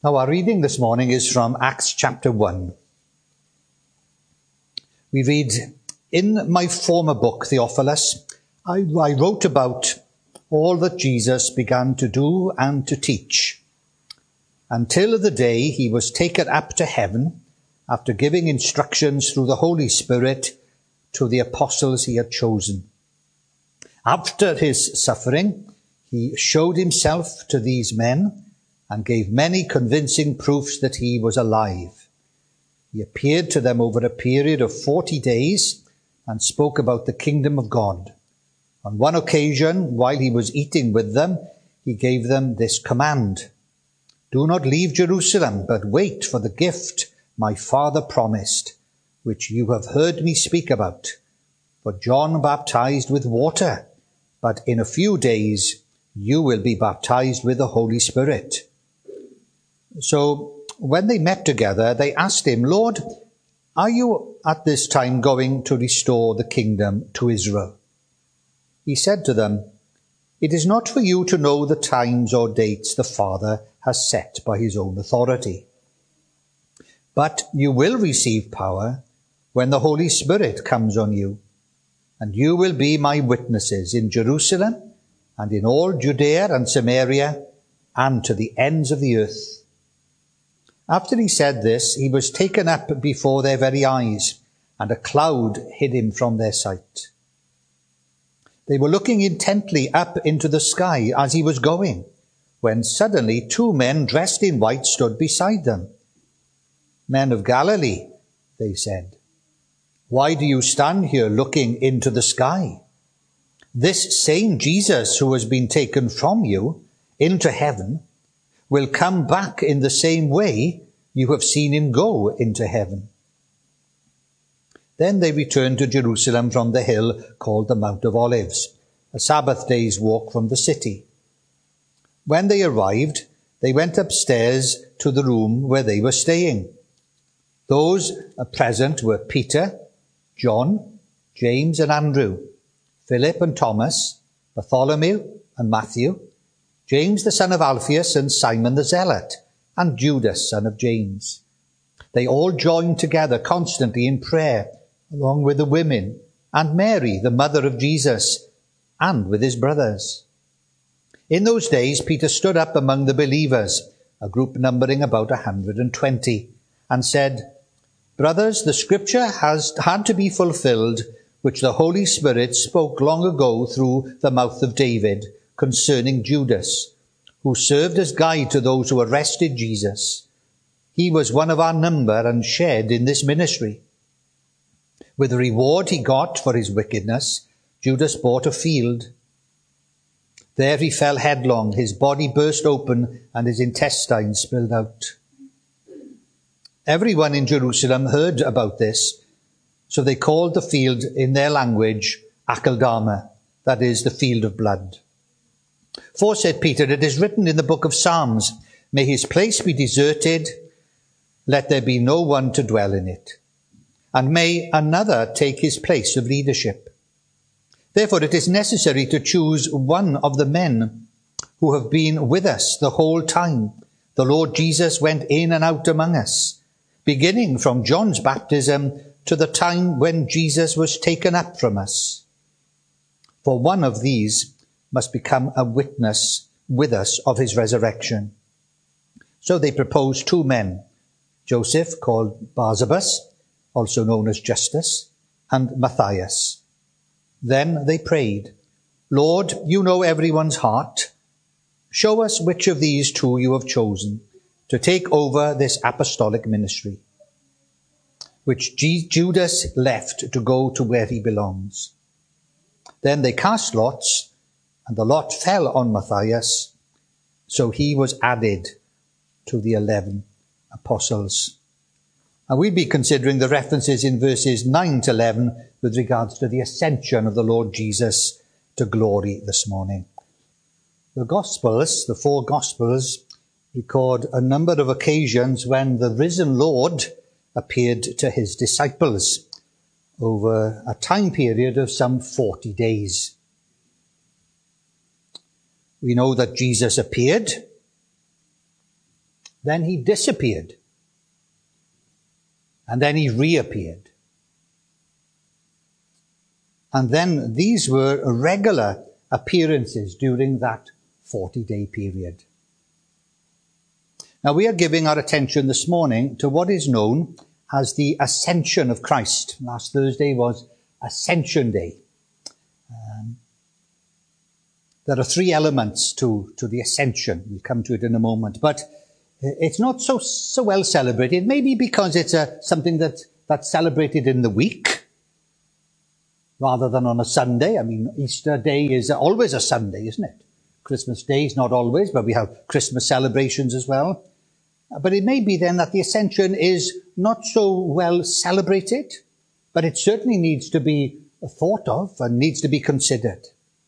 Now our reading this morning is from Acts chapter 1. We read, "In my former book, Theophilus, I wrote about all that Jesus began to do and to teach, until the day he was taken up to heaven, after giving instructions through the Holy Spirit to the apostles he had chosen. After his suffering, he showed himself to these men and gave many convincing proofs that he was alive. He appeared to them over a period of 40 days and spoke about the kingdom of God. On one occasion, while he was eating with them, he gave them this command: 'Do not leave Jerusalem, but wait for the gift my Father promised, which you have heard me speak about. For John baptized with water, but in a few days you will be baptized with the Holy Spirit.' So when they met together, they asked him, 'Lord, are you at this time going to restore the kingdom to Israel?' He said to them, 'It is not for you to know the times or dates the Father has set by his own authority. But you will receive power when the Holy Spirit comes on you, and you will be my witnesses in Jerusalem and in all Judea and Samaria and to the ends of the earth.' After he said this, he was taken up before their very eyes, and a cloud hid him from their sight. They were looking intently up into the sky as he was going, when suddenly 2 men dressed in white stood beside them. 'Men of Galilee,' they said, 'why do you stand here looking into the sky? This same Jesus who has been taken from you into heaven will come back in the same way you have seen him go into heaven.' Then they returned to Jerusalem from the hill called the Mount of Olives, a Sabbath day's walk from the city. When they arrived, they went upstairs to the room where they were staying. Those present were Peter, John, James and Andrew, Philip and Thomas, Bartholomew and Matthew, James the son of Alphaeus and Simon the Zealot, and Judas son of James. They all joined together constantly in prayer, along with the women, and Mary, the mother of Jesus, and with his brothers. In those days, Peter stood up among the believers, a group numbering about 120, and said, 'Brothers, the scripture had to be fulfilled, which the Holy Spirit spoke long ago through the mouth of David, concerning Judas, who served as guide to those who arrested Jesus. He was one of our number and shared in this ministry. With the reward he got for his wickedness, Judas bought a field. There he fell headlong, his body burst open and his intestines spilled out.' Everyone in Jerusalem heard about this, so they called the field in their language Akeldama, that is, the field of blood. 'For,' said Peter, 'it is written in the book of Psalms, may his place be deserted, let there be no one to dwell in it. And may another take his place of leadership. Therefore it is necessary to choose one of the men who have been with us the whole time the Lord Jesus went in and out among us, beginning from John's baptism to the time when Jesus was taken up from us. For one of these must become a witness with us of his resurrection.' So they proposed 2 men, Joseph, called Barsabas, also known as Justus, and Matthias. Then they prayed, 'Lord, you know everyone's heart. Show us which of these 2 you have chosen to take over this apostolic ministry, which Judas left to go to where he belongs.' Then they cast lots, and the lot fell on Matthias, so he was added to the 11 apostles." And we'll be considering the references in verses 9 to 11 with regards to the ascension of the Lord Jesus to glory this morning. The Gospels, the 4 Gospels, record a number of occasions when the risen Lord appeared to his disciples over a time period of some 40 days. We know that Jesus appeared Then he disappeared. And then he reappeared. And then these were regular appearances during that 40-day period. Now we are giving our attention this morning to what is known as the Ascension of Christ. Last Thursday was Ascension Day. There are three elements to the Ascension. We'll come to it in a moment. But it's not so well celebrated. Maybe because it's something that's celebrated in the week rather than on a Sunday. I mean, Easter Day is always a Sunday, isn't it? Christmas Day is not always, but we have Christmas celebrations as well. But it may be then that the Ascension is not so well celebrated, but it certainly needs to be thought of and needs to be considered.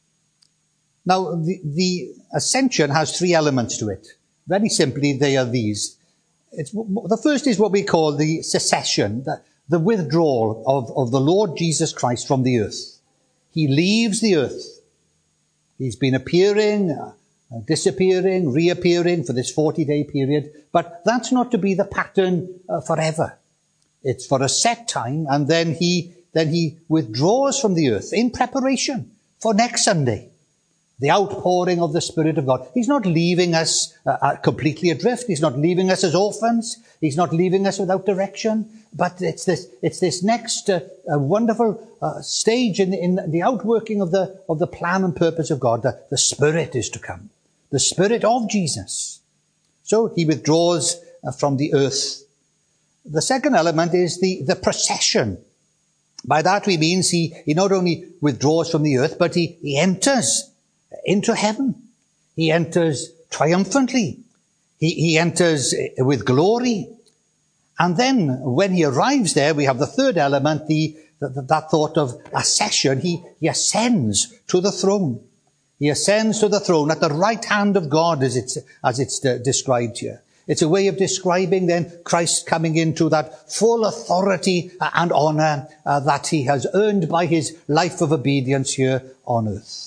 Now, the Ascension has three elements to it. Very simply, they are these. The first is what we call the secession, the withdrawal of the Lord Jesus Christ from the earth. He leaves the earth. He's been appearing, disappearing, reappearing for this 40-day period. But that's not to be the pattern forever. It's for a set time, and then he withdraws from the earth in preparation for next Sunday. The outpouring of the Spirit of God. He's not leaving us completely adrift. He's not leaving us as orphans. He's not leaving us without direction. But it's this next wonderful stage in the outworking of the plan and purpose of God. The Spirit is to come. The Spirit of Jesus. So he withdraws from the earth. The second element is the procession. By that we mean he not only withdraws from the earth, but he enters into heaven. He enters triumphantly. He enters with glory. And then when he arrives there, we have the third element, that thought of accession. He ascends to the throne. He ascends to the throne at the right hand of God, as it's described here. It's a way of describing then Christ coming into that full authority and honor that he has earned by his life of obedience here on earth.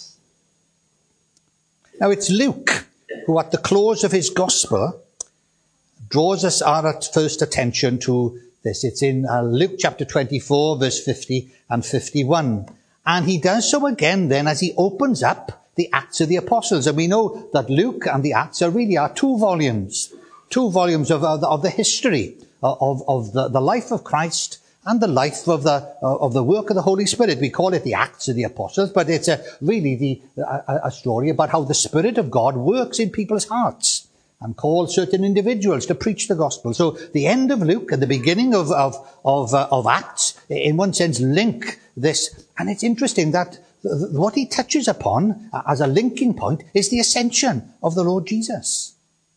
Now it's Luke who at the close of his gospel draws us our first attention to this. It's in Luke chapter 24 verse 50 and 51. And he does so again then as he opens up the Acts of the Apostles. And we know that Luke and the Acts are two volumes of the history of the life of Christ and the life of the work of the Holy Spirit. We call it the Acts of the Apostles, but it's really a story about how the Spirit of God works in people's hearts and calls certain individuals to preach the gospel. So the end of Luke and the beginning of Acts, in one sense, link this. And it's interesting that what he touches upon as a linking point is the ascension of the Lord Jesus.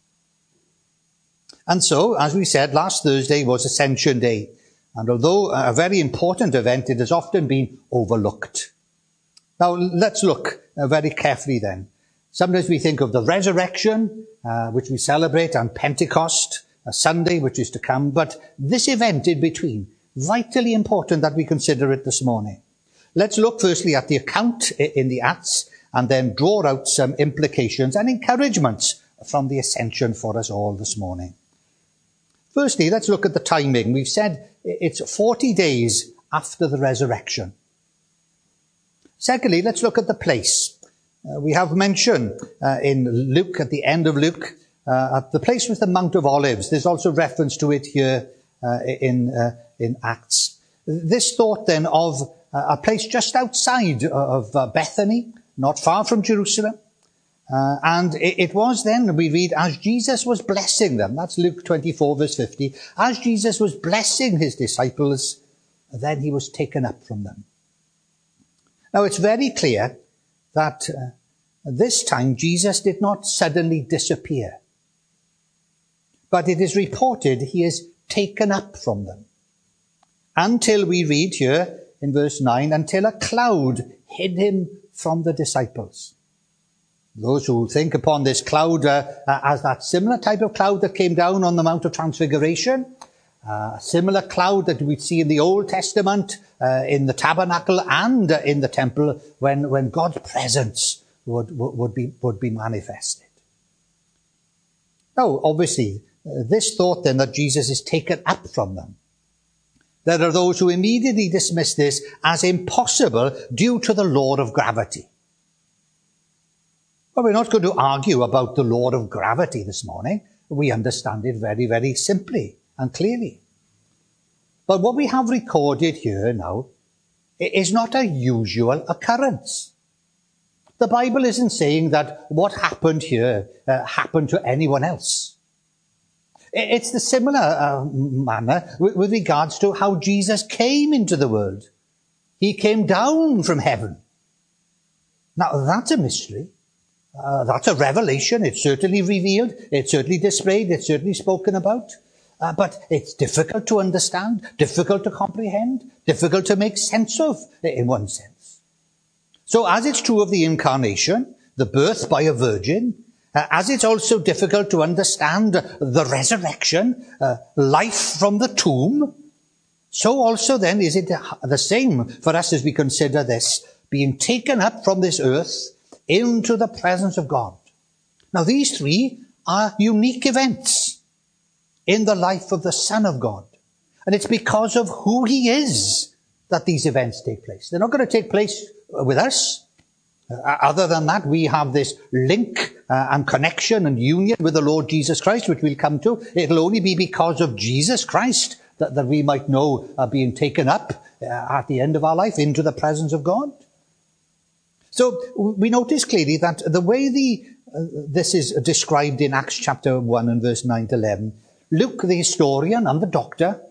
And so, as we said, last Thursday was Ascension Day. And although a very important event, it has often been overlooked. Now, let's look very carefully then. Sometimes we think of the resurrection, which we celebrate, and Pentecost, a Sunday, which is to come. But this event in between, vitally important that we consider it this morning. Let's look firstly at the account in the Acts, and then draw out some implications and encouragements from the ascension for us all this morning. Firstly, let's look at the timing. We've said it's 40 days after the resurrection. Secondly, let's look at the place. We have mentioned in Luke, at the end of Luke, the place was the Mount of Olives. There's also reference to it here in Acts. This thought then of a place just outside of Bethany, not far from Jerusalem. And it was then, we read, as Jesus was blessing them. That's Luke 24 verse 50. As Jesus was blessing his disciples, then he was taken up from them. Now it's very clear that this time Jesus did not suddenly disappear. But it is reported he is taken up from them. Until we read here in verse 9, until a cloud hid him from the disciples. Those who think upon this cloud as that similar type of cloud that came down on the Mount of Transfiguration, a similar cloud that we see in the Old Testament, in the tabernacle and in the temple, when God's presence would be manifested. Now, obviously, this thought then that Jesus is taken up from them. There are those who immediately dismiss this as impossible due to the law of gravity. Well, we're not going to argue about the law of gravity this morning. We understand it very, very simply and clearly. But what we have recorded here now is not a usual occurrence. The Bible isn't saying that what happened here happened to anyone else. It's the similar manner with regards to how Jesus came into the world. He came down from heaven. Now, that's a mystery. That's a revelation. It's certainly revealed. It's certainly displayed. It's certainly spoken about. But it's difficult to understand, difficult to comprehend, difficult to make sense of, in one sense. So as it's true of the incarnation, the birth by a virgin, as it's also difficult to understand the resurrection, life from the tomb, so also then is it the same for us as we consider this being taken up from this earth into the presence of God. Now these three are unique events in the life of the Son of God. And it's because of who he is that these events take place. They're not going to take place with us. Other than that, we have this link and connection and union with the Lord Jesus Christ, which we'll come to. It'll only be because of Jesus Christ that we might know being taken up at the end of our life into the presence of God. So we notice clearly that the way this is described in Acts chapter 1 and verse 9 to 11, Luke, the historian and the doctor,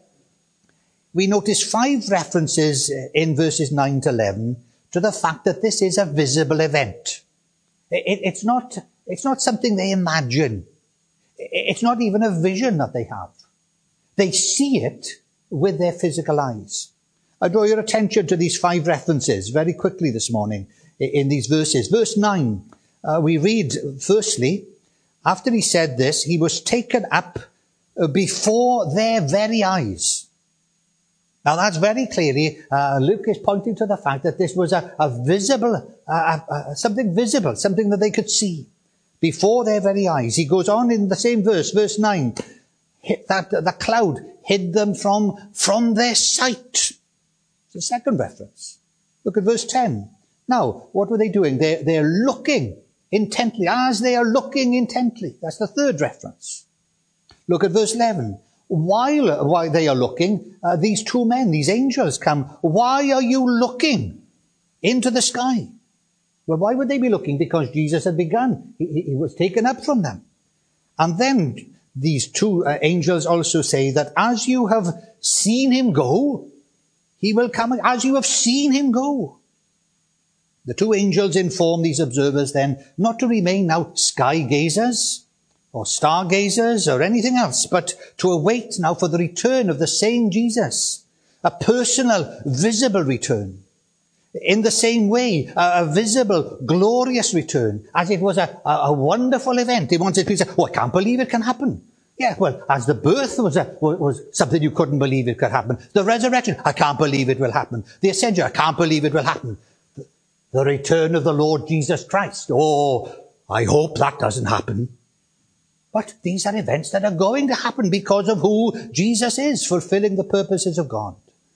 we notice 5 references in verses 9 to 11 to the fact that this is a visible event. It's not something they imagine. It's not even a vision that they have. They see it with their physical eyes. I draw your attention to these 5 references very quickly this morning in these verses. Verse 9, we read, firstly, after he said this, he was taken up before their very eyes. Now that's very clearly, Luke is pointing to the fact that this was a visible, something visible, something that they could see before their very eyes. He goes on in the same verse, verse 9, that the cloud hid them from their sight. It's the second reference. Look at verse 10. Now, what were they doing? They're looking intently, as they are looking intently. That's the third reference. Look at verse 11. While they are looking, these 2 men, these angels come. Why are you looking into the sky? Well, why would they be looking? Because Jesus had begun. He was taken up from them. And then these 2 angels also say that as you have seen him go, he will come. As you have seen him go. The 2 angels inform these observers then not to remain now sky gazers or stargazers or anything else, but to await now for the return of the same Jesus, a personal, visible return. In the same way, a visible, glorious return, as it was a wonderful event. They wanted people to say, I can't believe it can happen. Yeah, well, as the birth was something you couldn't believe it could happen. The resurrection, I can't believe it will happen. The ascension, I can't believe it will happen. The return of the Lord Jesus Christ. Oh, I hope that doesn't happen. But these are events that are going to happen because of who Jesus is, fulfilling the purposes of God.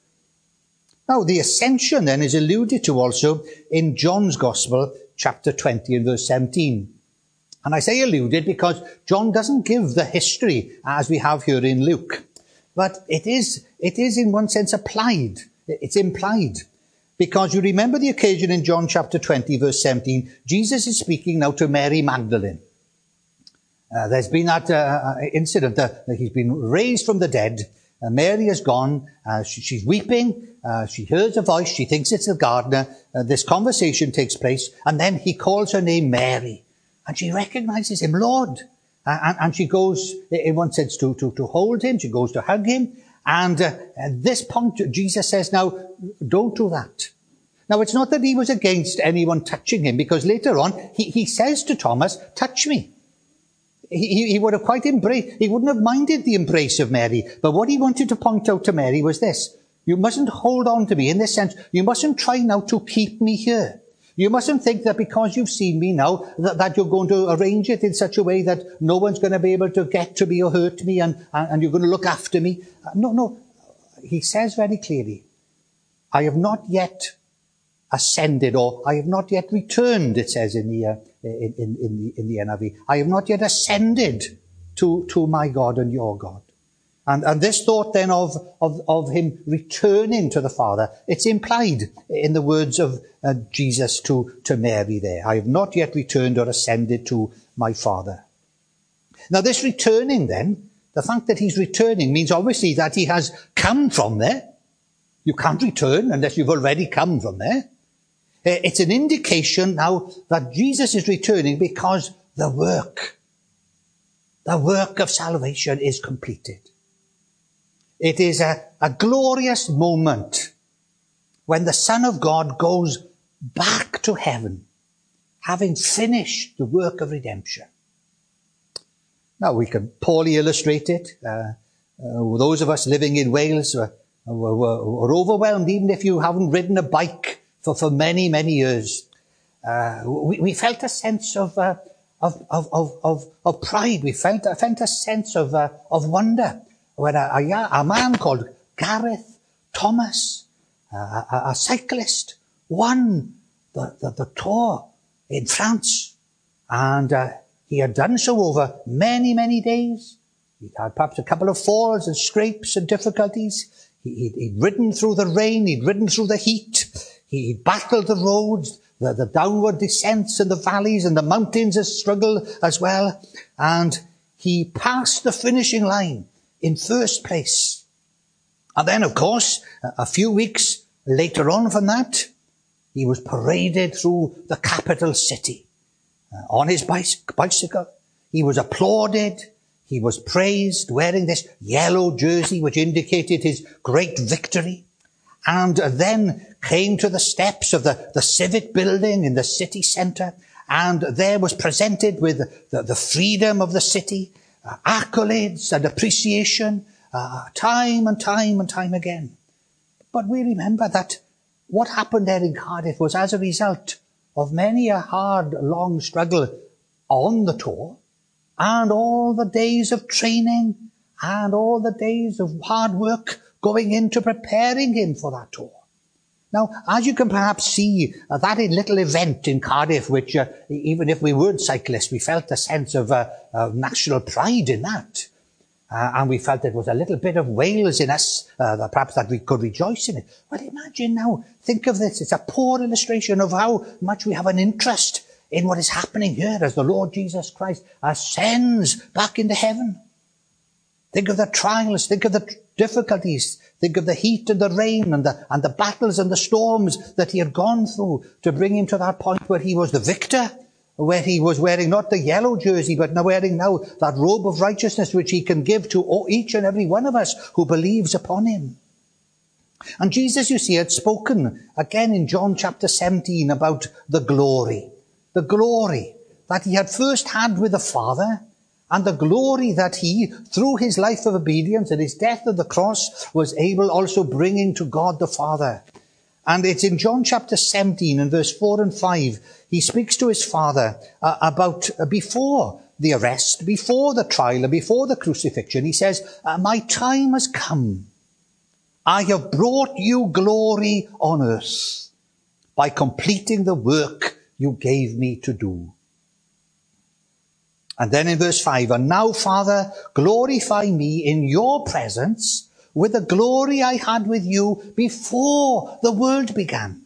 Now, the ascension then is alluded to also in John's Gospel, chapter 20 and verse 17. And I say alluded because John doesn't give the history as we have here in Luke. But it is in one sense applied. It's implied. Because you remember the occasion in John chapter 20 verse 17, Jesus is speaking now to Mary Magdalene. There's been that incident that he's been raised from the dead. Mary has gone. She's weeping. She hears a voice. She thinks it's the gardener. This conversation takes place. And then he calls her name Mary. And she recognizes him, Lord. And she goes, in one sense, to hold him. She goes to hug him. And at this point, Jesus says, now, don't do that. Now, it's not that he was against anyone touching him, because later on, he says to Thomas, touch me. He would have quite embraced, he wouldn't have minded the embrace of Mary. But what he wanted to point out to Mary was this. You mustn't hold on to me in this sense. You mustn't try now to keep me here. You mustn't think that because you've seen me now, that you're going to arrange it in such a way that no one's going to be able to get to me or hurt me and you're going to look after me. No. He says very clearly, I have not yet ascended, or I have not yet returned, it says in the NIV. I have not yet ascended to my God and your God. And this thought then of him returning to the Father, it's implied in the words of Jesus to Mary there. I have not yet returned or ascended to my Father. Now this returning then, the fact that he's returning means obviously that he has come from there. You can't return unless you've already come from there. It's an indication now that Jesus is returning because the work of salvation is completed. It is a glorious moment when the Son of God goes back to heaven, having finished the work of redemption. Now, we can poorly illustrate it. Those of us living in Wales were overwhelmed, even if you haven't ridden a bike for many, many years. We felt a sense of pride. We felt a sense of wonder when a man called Gareth Thomas, a cyclist, won the Tour in France, and he had done so over many, many days. He'd had perhaps a couple of falls and scrapes and difficulties. He'd ridden through the rain. He'd ridden through the heat. He battled the roads, the downward descents and the valleys and the mountains of struggle as well. And he passed the finishing line in first place. And then, of course, a few weeks later on from that, he was paraded through the capital city on his bicycle. He was applauded. He was praised, wearing this yellow jersey which indicated his great victory. And then came to the steps of the civic building in the city centre, and there was presented with the freedom of the city, accolades and appreciation, time and time again. But we remember that what happened there in Cardiff was as a result of many a hard, long struggle on the tour, and all the days of training, and all the days of hard work going into preparing him for that tour. Now, as you can perhaps see, that little event in Cardiff, which even if we weren't cyclists, we felt a sense of national pride in that. And we felt it was a little bit of Wales in us, perhaps that we could rejoice in it. Well, imagine now, think of this. It's a poor illustration of how much we have an interest in what is happening here as the Lord Jesus Christ ascends back into heaven. Think of the trials, think of the difficulties, think of the heat and the rain and the battles and the storms that he had gone through to bring him to that point where he was the victor, where he was wearing not the yellow jersey, but now wearing that robe of righteousness which he can give to each and every one of us who believes upon him. And Jesus, you see, had spoken again in John chapter 17 about the glory that he had first had with the Father, and the glory that he, through his life of obedience and his death on the cross, was able also bringing to God the Father. And it's in John chapter 17 and verse 4 and 5, he speaks to his Father about before the arrest, before the trial, and before the crucifixion. He says, my time has come. I have brought you glory on earth by completing the work you gave me to do. And then in verse 5, and now, Father, glorify me in your presence with the glory I had with you before the world began.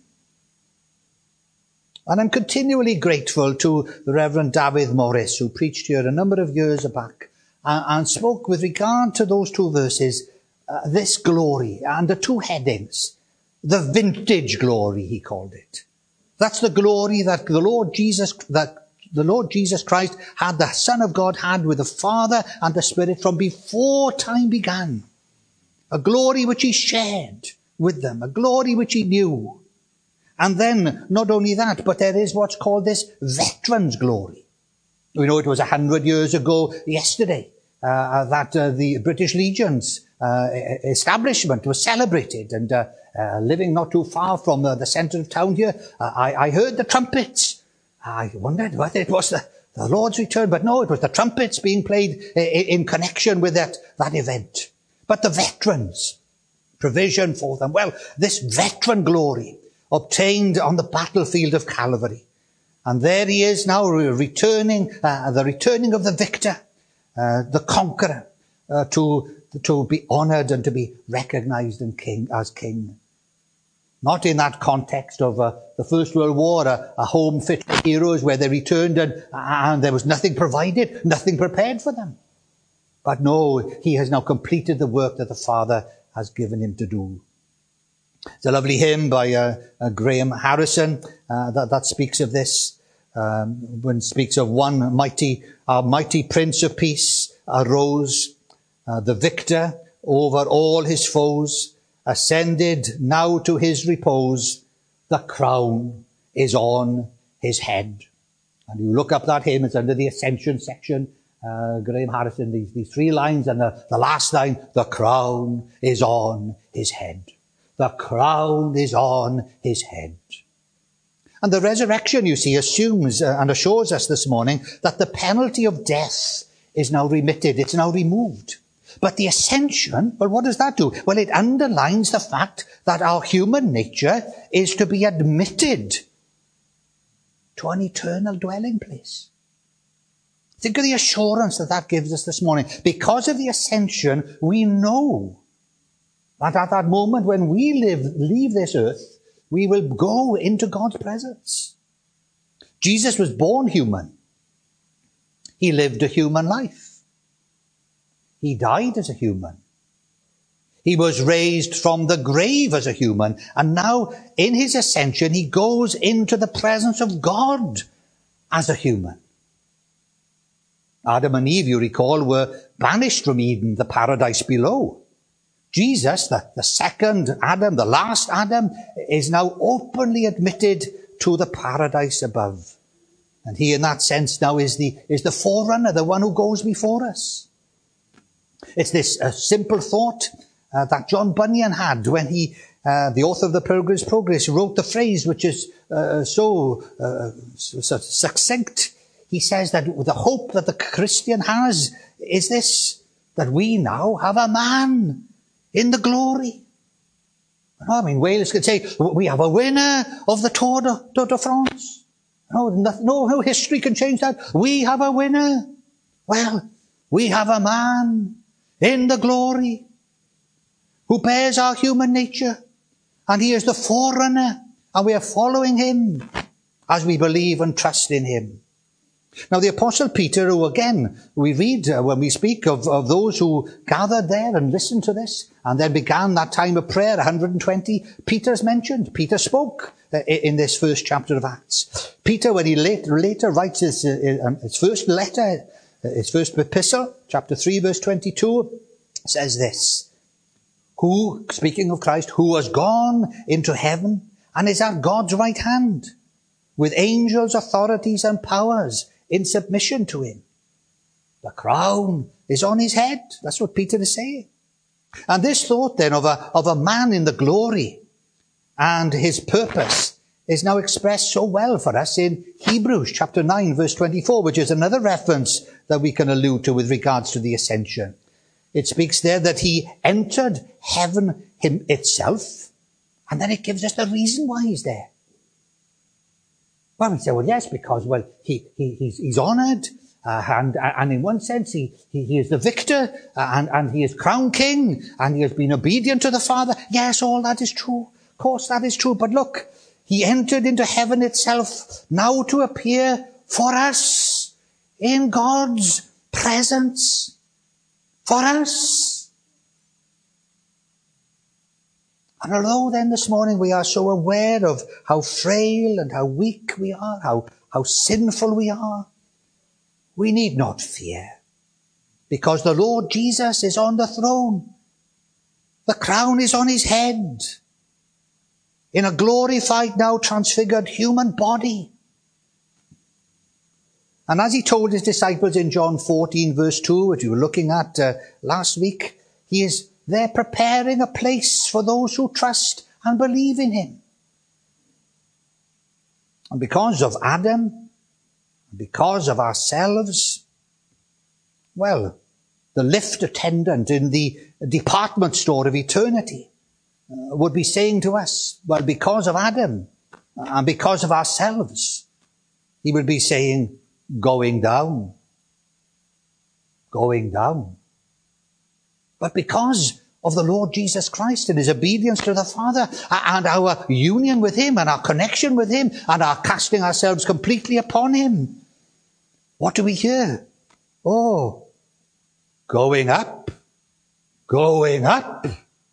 And I'm continually grateful to the Reverend David Morris, who preached here a number of years back and spoke with regard to those two verses, this glory, and the two headings. The vintage glory, he called it. That's the glory that the Lord Jesus Christ had, the Son of God had with the Father and the Spirit from before time began. A glory which he shared with them, a glory which he knew. And then, not only that, but there is what's called this veteran's glory. We know it was 100 years ago yesterday that the British Legion's establishment was celebrated, and living not too far from the centre of town here, I heard the trumpets. I wondered whether it was the Lord's return, but no, it was the trumpets being played in connection with that event. But the veterans, provision for them, well, this veteran glory obtained on the battlefield of Calvary. And there he is now returning, the returning of the victor, the conqueror, to be honoured and to be recognised as king. Not in that context of the First World War, a home fit for heroes where they returned and there was nothing provided, nothing prepared for them. But no, he has now completed the work that the Father has given him to do. It's a lovely hymn by Graham Harrison that speaks of this. When it speaks of one mighty Prince of Peace arose, the victor over all his foes, ascended now to his repose, the crown is on his head. And you look up that hymn, it's under the Ascension section, Graham Harrison, these 3 lines, and the last line, the crown is on his head. The crown is on his head. And the resurrection, you see, assumes and assures us this morning that the penalty of death is now remitted, it's now removed. But the ascension, well, what does that do? Well, it underlines the fact that our human nature is to be admitted to an eternal dwelling place. Think of the assurance that gives us this morning. Because of the ascension, we know that at that moment when we leave this earth, we will go into God's presence. Jesus was born human. He lived a human life. He died as a human. He was raised from the grave as a human. And now, in his ascension, he goes into the presence of God as a human. Adam and Eve, you recall, were banished from Eden, the paradise below. Jesus, the second Adam, the last Adam, is now openly admitted to the paradise above. And he, in that sense, now is the forerunner, the one who goes before us. It's this simple thought that John Bunyan had when he, the author of the Pilgrim's Progress, wrote the phrase which is so succinct. He says that the hope that the Christian has is this, that we now have a man in the glory. I mean, Wales could say, we have a winner of the Tour de France. No history can change that. We have a winner. Well, we have a man in the glory who bears our human nature, and he is the forerunner, and we are following him as we believe and trust in him. Now, the Apostle Peter, who again, we read when we speak of those who gathered there and listened to this, and then began that time of prayer, 120, Peter's mentioned. Peter spoke in this first chapter of Acts. Peter, when he later writes his first letter, his first epistle, chapter 3, verse 22, says this, who, speaking of Christ, who has gone into heaven and is at God's right hand, with angels, authorities, and powers in submission to him. The crown is on his head. That's what Peter is saying. And this thought then of a man in the glory and his purpose is now expressed so well for us in Hebrews chapter 9, verse 24, which is another reference that we can allude to with regards to the ascension. It speaks there that he entered heaven itself, and then it gives us the reason why he's there. Well, we say, well, yes, because, well, he's honoured, and in one sense, he is the victor, and he is crowned king, and he has been obedient to the Father. Yes, all that is true. Of course, that is true. But look, he entered into heaven itself, now to appear for us in God's presence. For us. And although then this morning we are so aware of how frail and how weak we are, how sinful we are, we need not fear. Because the Lord Jesus is on the throne. The crown is on his head. In a glorified, now transfigured human body. And as he told his disciples in John 14 verse 2, which we were looking at last week, he is there preparing a place for those who trust and believe in him. And because of Adam, because of ourselves, well, the lift attendant in the department store of eternity would be saying to us, well, because of Adam and because of ourselves, he would be saying, going down, going down. But because of the Lord Jesus Christ and his obedience to the Father and our union with him and our connection with him and our casting ourselves completely upon him, what do we hear? Oh, going up, going up.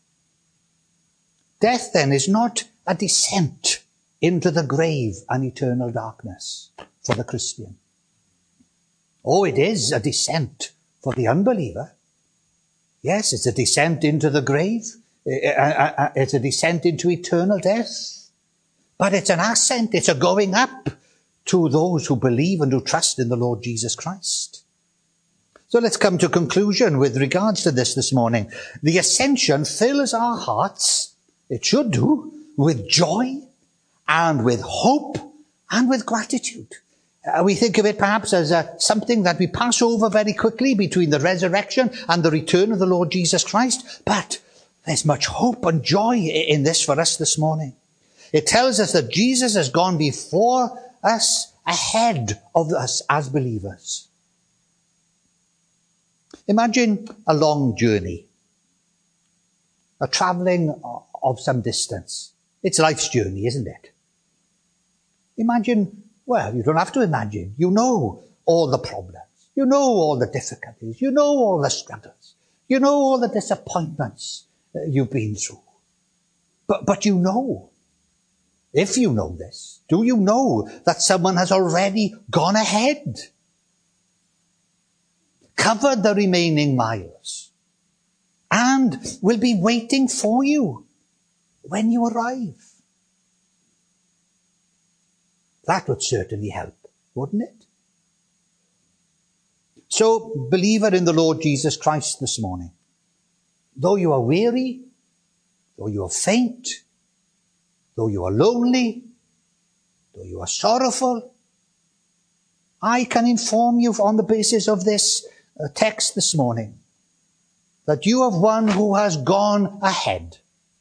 Death then is not a descent into the grave and eternal darkness for the Christian. Oh, it is a descent for the unbeliever. Yes, it's a descent into the grave. It's a descent into eternal death. But it's an ascent. It's a going up to those who believe and who trust in the Lord Jesus Christ. So let's come to conclusion with regards to this morning. The ascension fills our hearts, it should do, with joy and with hope and with gratitude. We think of it perhaps as something that we pass over very quickly between the resurrection and the return of the Lord Jesus Christ. But there's much hope and joy in this for us this morning. It tells us that Jesus has gone before us, ahead of us as believers. Imagine a long journey, a traveling of some distance. It's life's journey, isn't it? Imagine, well, you don't have to imagine. You know all the problems. You know all the difficulties. You know all the struggles. You know all the disappointments you've been through. But you know, if you know this, do you know that someone has already gone ahead, covered the remaining miles, and will be waiting for you when you arrive? That would certainly help, wouldn't it? So, believer in the Lord Jesus Christ this morning, though you are weary, though you are faint, though you are lonely, though you are sorrowful, I can inform you on the basis of this text this morning that you have one who has gone ahead.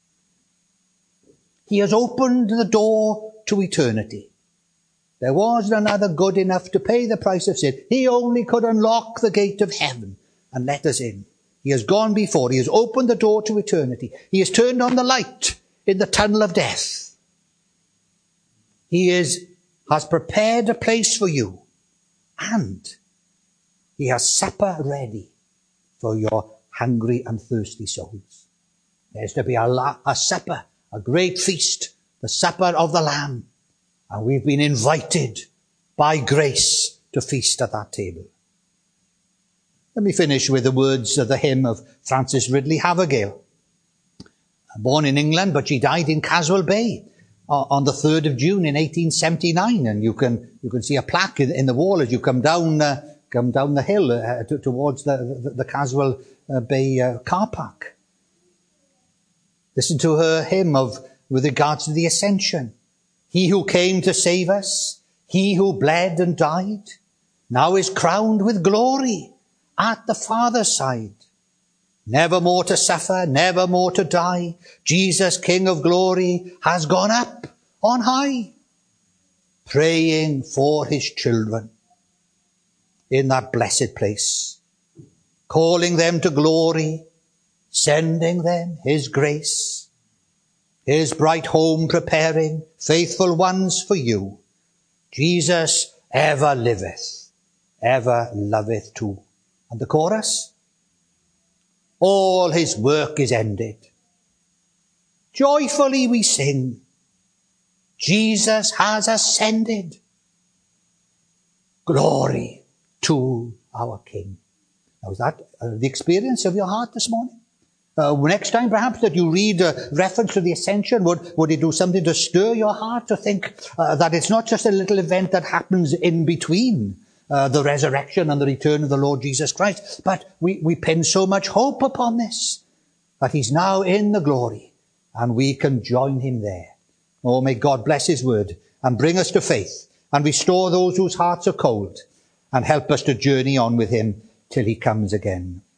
He has opened the door to eternity. There was none other good enough to pay the price of sin. He only could unlock the gate of heaven and let us in. He has gone before. He has opened the door to eternity. He has turned on the light in the tunnel of death. He has prepared a place for you, and he has supper ready for your hungry and thirsty souls. There's to be a supper, a great feast, the supper of the Lamb. And we've been invited by grace to feast at that table. Let me finish with the words of the hymn of Frances Ridley Havergal. Born in England, but she died in Caswell Bay on the 3rd of June in 1879. And you can see a plaque in the wall as you come down the hill towards the Caswell Bay car park. Listen to her hymn with regards to the ascension. He who came to save us, he who bled and died, now is crowned with glory at the Father's side. Never more to suffer, never more to die. Jesus, King of glory, has gone up on high, praying for his children in that blessed place, calling them to glory, sending them his grace. His bright home preparing, faithful ones for you. Jesus ever liveth, ever loveth too. And the chorus? All his work is ended. Joyfully we sing, Jesus has ascended. Glory to our King. Now, is that the experience of your heart this morning? Next time, perhaps, that you read a reference to the ascension, would it do something to stir your heart to think that it's not just a little event that happens in between, the resurrection and the return of the Lord Jesus Christ. But we pin so much hope upon this, that he's now in the glory, and we can join him there. Oh, may God bless his word and bring us to faith and restore those whose hearts are cold and help us to journey on with him till he comes again.